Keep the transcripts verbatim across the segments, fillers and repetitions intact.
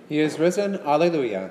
He is risen. Alleluia.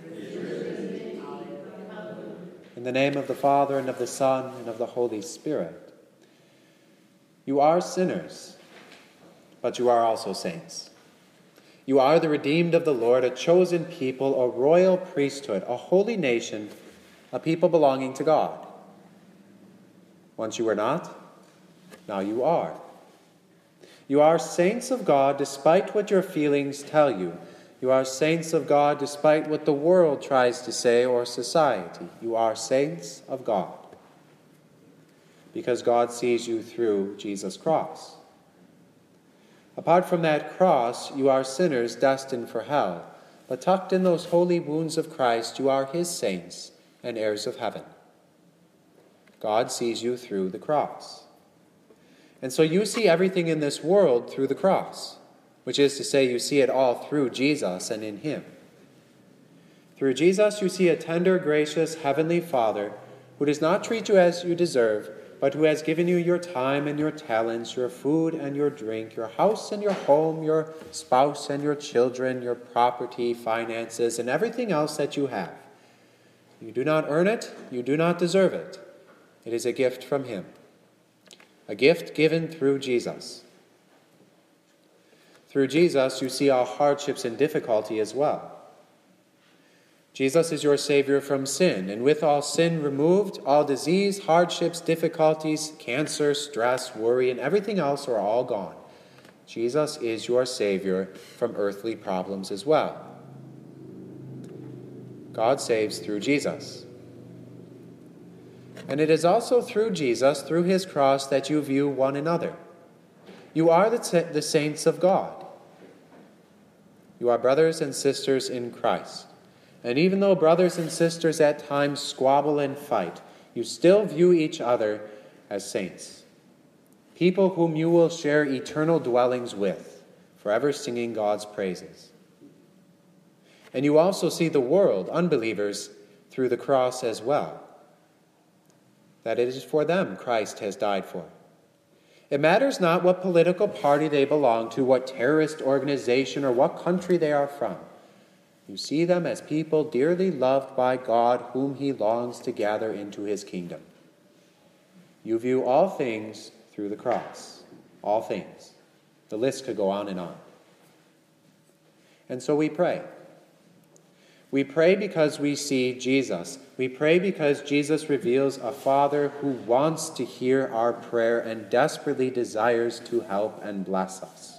In the name of the Father, and of the Son, and of the Holy Spirit. You are sinners, but you are also saints. You are the redeemed of the Lord, a chosen people, a royal priesthood, a holy nation, a people belonging to God. Once you were not, now you are. You are saints of God despite what your feelings tell you. You are saints of God despite what the world tries to say or society. You are saints of God because God sees you through Jesus' cross. Apart from that cross, you are sinners destined for hell, but tucked in those holy wounds of Christ, you are his saints and heirs of heaven. God sees you through the cross. And so you see everything in this world through the cross, which is to say you see it all through Jesus and in him. Through Jesus you see a tender, gracious, heavenly Father who does not treat you as you deserve, but who has given you your time and your talents, your food and your drink, your house and your home, your spouse and your children, your property, finances, and everything else that you have. You do not earn it, you do not deserve it. It is a gift from him, a gift given through Jesus. Through Jesus, you see all hardships and difficulty as well. Jesus is your Savior from sin, and with all sin removed, all disease, hardships, difficulties, cancer, stress, worry, and everything else are all gone. Jesus is your Savior from earthly problems as well. God saves through Jesus. And it is also through Jesus, through his cross, that you view one another. You are the, the saints of God. You are brothers and sisters in Christ. And even though brothers and sisters at times squabble and fight, you still view each other as saints. People whom you will share eternal dwellings with, forever singing God's praises. And you also see the world, unbelievers, through the cross as well. That it is for them Christ has died for. It matters not what political party they belong to, what terrorist organization, or what country they are from. You see them as people dearly loved by God, whom he longs to gather into his kingdom. You view all things through the cross. All things. The list could go on and on. And so we pray. We pray because we see Jesus. We pray because Jesus reveals a Father who wants to hear our prayer and desperately desires to help and bless us.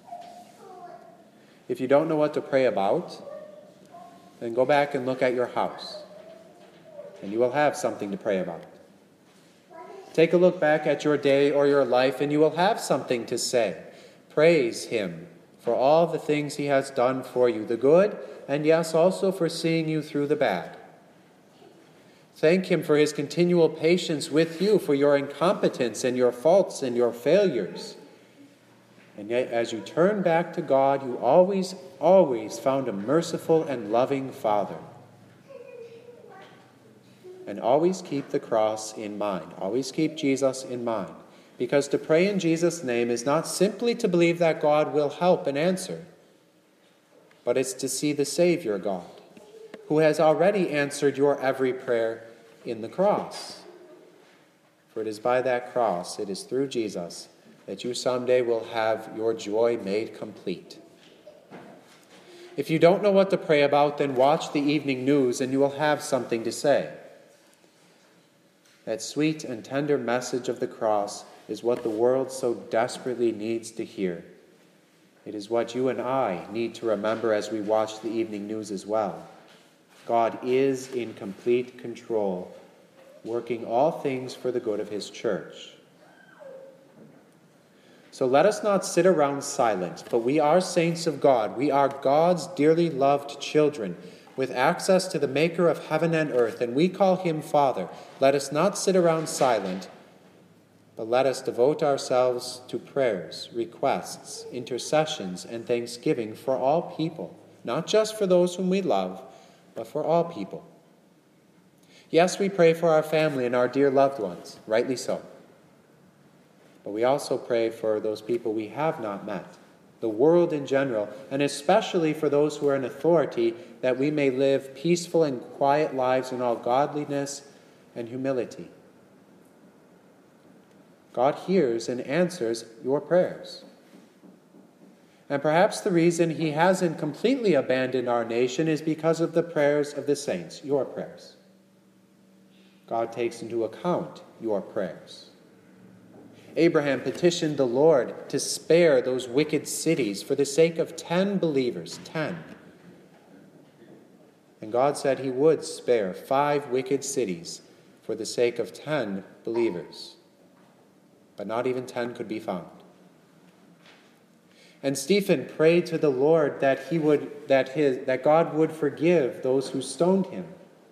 If you don't know what to pray about, then go back and look at your house, and you will have something to pray about. Take a look back at your day or your life, and you will have something to say. Praise him for all the things he has done for you, the good, and yes, also for seeing you through the bad. Thank him for his continual patience with you, for your incompetence and your faults and your failures. And yet, as you turn back to God, you always, always found a merciful and loving Father. And always keep the cross in mind. Always keep Jesus in mind. Because to pray in Jesus' name is not simply to believe that God will help and answer, but it's to see the Savior God, who has already answered your every prayer in the cross. For it is by that cross, it is through Jesus, that you someday will have your joy made complete. If you don't know what to pray about, then watch the evening news and you will have something to say. That sweet and tender message of the cross is what the world so desperately needs to hear. It is what you and I need to remember as we watch the evening news as well. God is in complete control, working all things for the good of his church. So let us not sit around silent, but we are saints of God. We are God's dearly loved children, with access to the maker of heaven and earth, and we call him Father. Let us not sit around silent, but let us devote ourselves to prayers, requests, intercessions, and thanksgiving for all people, not just for those whom we love, but for all people. Yes, we pray for our family and our dear loved ones, rightly so. But we also pray for those people we have not met, the world in general, and especially for those who are in authority, that we may live peaceful and quiet lives in all godliness and humility. God hears and answers your prayers. And perhaps the reason he hasn't completely abandoned our nation is because of the prayers of the saints, your prayers. God takes into account your prayers. Abraham petitioned the Lord to spare those wicked cities for the sake of ten believers, ten. And God said he would spare five wicked cities for the sake of ten believers. But not even ten could be found. And Stephen prayed to the Lord that he would, that his, that God would forgive those who stoned him.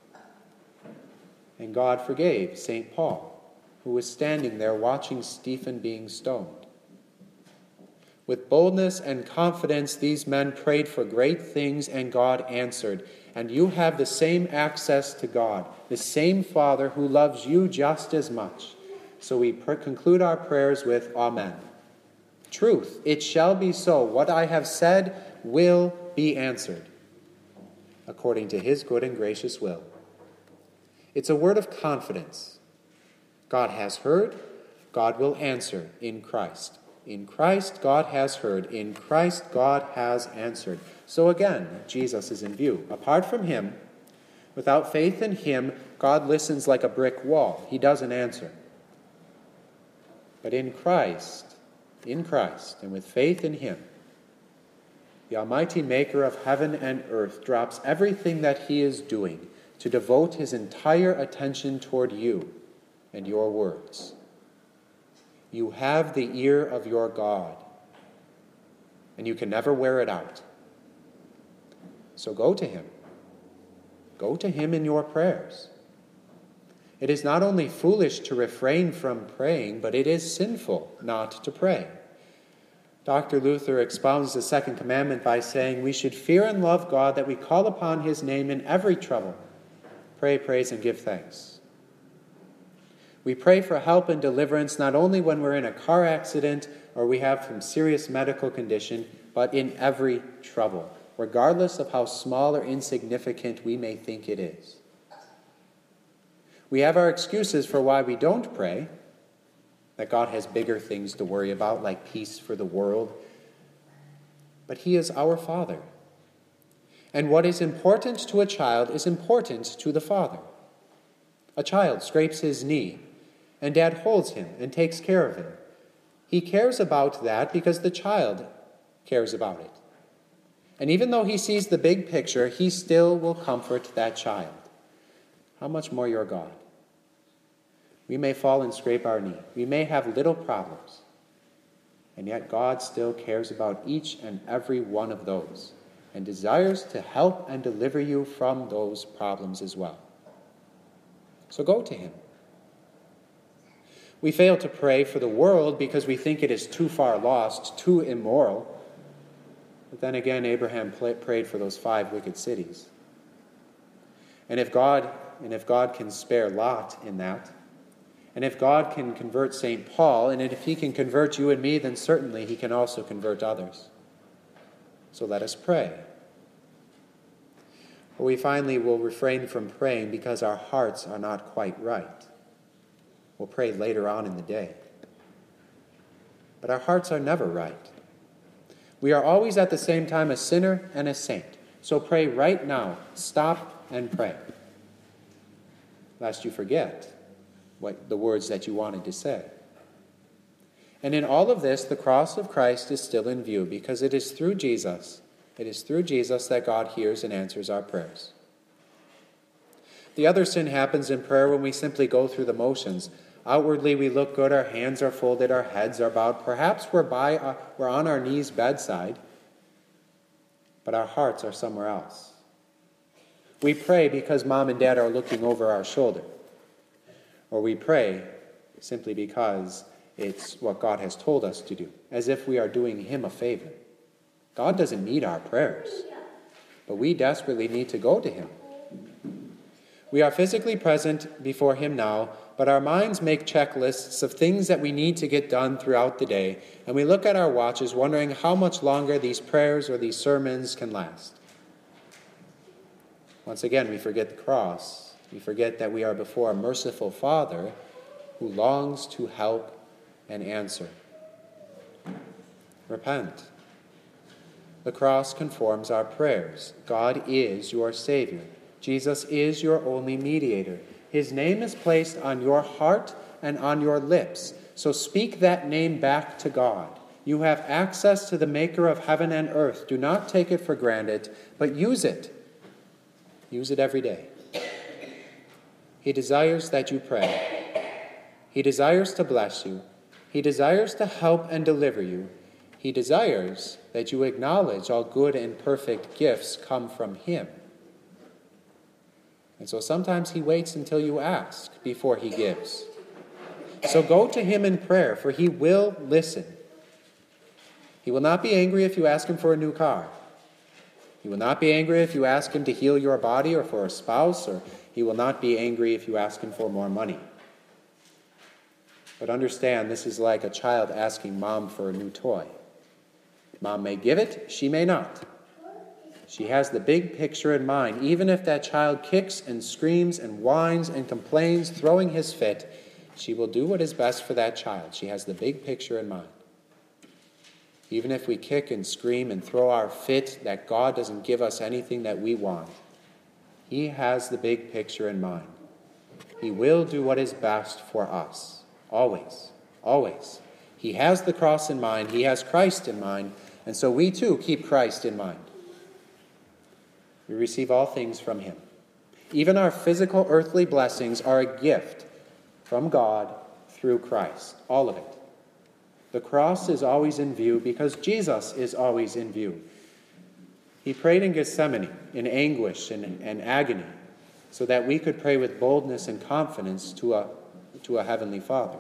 And God forgave Saint Paul, who was standing there watching Stephen being stoned. With boldness and confidence, these men prayed for great things, and God answered. And you have the same access to God, the same Father who loves you just as much. So we pr- conclude our prayers with Amen. Truth, it shall be so. What I have said will be answered, according to his good and gracious will. It's a word of confidence. God has heard, God will answer in Christ. In Christ, God has heard. In Christ, God has answered. So again, Jesus is in view. Apart from him, without faith in him, God listens like a brick wall. He doesn't answer. But in Christ, in Christ, and with faith in him, the Almighty Maker of heaven and earth drops everything that he is doing to devote his entire attention toward you and your words. You have the ear of your God, and you can never wear it out. So go to him. Go to him in your prayers. It is not only foolish to refrain from praying, but it is sinful not to pray. Doctor Luther expounds the second commandment by saying, we should fear and love God, that we call upon his name in every trouble. Pray, praise, and give thanks. We pray for help and deliverance not only when we're in a car accident or we have some serious medical condition, but in every trouble, regardless of how small or insignificant we may think it is. We have our excuses for why we don't pray, that God has bigger things to worry about, like peace for the world. But he is our Father. And what is important to a child is important to the Father. A child scrapes his knee, and Dad holds him and takes care of him. He cares about that because the child cares about it. And even though he sees the big picture, he still will comfort that child. How much more your God? We may fall and scrape our knee. We may have little problems. And yet God still cares about each and every one of those and desires to help and deliver you from those problems as well. So go to him. We fail to pray for the world because we think it is too far lost, too immoral. But then again, Abraham prayed for those five wicked cities. And if God, and if God can spare Lot in that, and if God can convert Saint Paul, and if he can convert you and me, then certainly he can also convert others. So let us pray. Or we finally will refrain from praying because our hearts are not quite right. We'll pray later on in the day. But our hearts are never right. We are always at the same time a sinner and a saint. So pray right now. Stop and pray, lest you forget what the words that you wanted to say. And in all of this, the cross of Christ is still in view, because it is through Jesus, it is through Jesus that God hears and answers our prayers. The other sin happens in prayer when we simply go through the motions. Outwardly, we look good, our hands are folded, our heads are bowed. Perhaps we're, by, uh, we're on our knees bedside, but our hearts are somewhere else. We pray because mom and dad are looking over our shoulder. Or we pray simply because it's what God has told us to do, as if we are doing him a favor. God doesn't need our prayers, but we desperately need to go to him. We are physically present before him now, but our minds make checklists of things that we need to get done throughout the day, and we look at our watches wondering how much longer these prayers or these sermons can last. Once again, we forget the cross. We forget that we are before a merciful Father who longs to help and answer. Repent. The cross conforms our prayers. God is your Savior. Jesus is your only mediator. His name is placed on your heart and on your lips. So speak that name back to God. You have access to the maker of heaven and earth. Do not take it for granted, but use it. Use it every day. He desires that you pray. He desires to bless you. He desires to help and deliver you. He desires that you acknowledge all good and perfect gifts come from him. And so sometimes he waits until you ask before he gives. So go to him in prayer, for he will listen. He will not be angry if you ask him for a new car. He will not be angry if you ask him to heal your body or for a spouse, or he will not be angry if you ask him for more money. But understand, this is like a child asking mom for a new toy. Mom may give it, she may not. She has the big picture in mind. Even if that child kicks and screams and whines and complains, throwing his fit, she will do what is best for that child. She has the big picture in mind. Even if we kick and scream and throw our fit that God doesn't give us anything that we want, he has the big picture in mind. He will do what is best for us. Always. Always. He has the cross in mind. He has Christ in mind. And so we too keep Christ in mind. We receive all things from him. Even our physical earthly blessings are a gift from God through Christ. All of it. The cross is always in view because Jesus is always in view. He prayed in Gethsemane, in anguish and, and agony, so that we could pray with boldness and confidence to a, to a heavenly Father.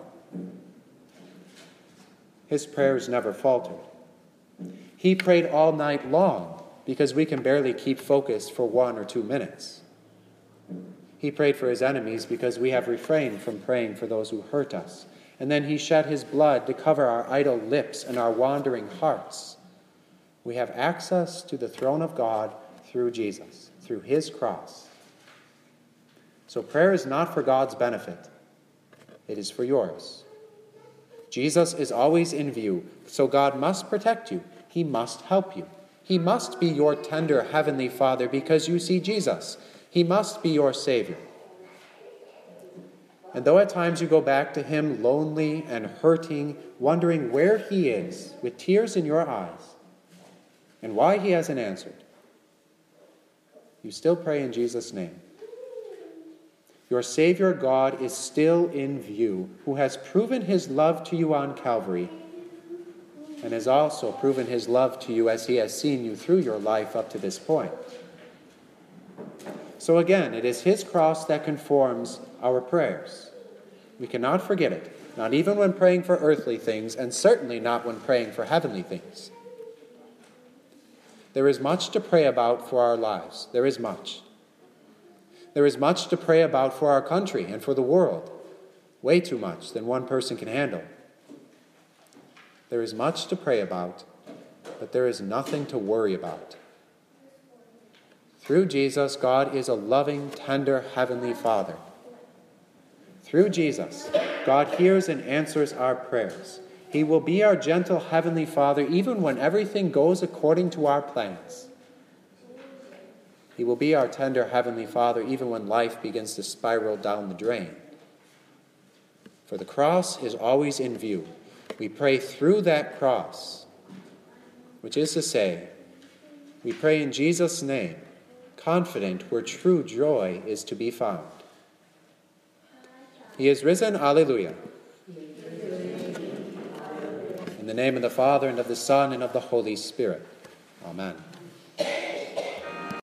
His prayers never faltered. He prayed all night long because we can barely keep focused for one or two minutes. He prayed for his enemies because we have refrained from praying for those who hurt us. And then he shed his blood to cover our idle lips and our wandering hearts. We have access to the throne of God through Jesus, through his cross. So prayer is not for God's benefit. It is for yours. Jesus is always in view, so God must protect you. He must help you. He must be your tender heavenly Father because you see Jesus. He must be your Savior. And though at times you go back to him lonely and hurting, wondering where he is, with tears in your eyes, and why he hasn't answered, you still pray in Jesus' name. Your Savior God is still in view, who has proven his love to you on Calvary, and has also proven his love to you as he has seen you through your life up to this point. So again, it is his cross that conforms our prayers. We cannot forget it, not even when praying for earthly things, and certainly not when praying for heavenly things. There is much to pray about for our lives. There is much. There is much to pray about for our country and for the world. Way too much than one person can handle. There is much to pray about, but there is nothing to worry about. Through Jesus, God is a loving, tender, heavenly Father. Through Jesus, God hears and answers our prayers. He will be our gentle heavenly Father even when everything goes according to our plans. He will be our tender heavenly Father even when life begins to spiral down the drain. For the cross is always in view. We pray through that cross, which is to say, we pray in Jesus' name, confident where true joy is to be found. He is risen, alleluia. In the name of the Father, and of the Son, and of the Holy Spirit. Amen.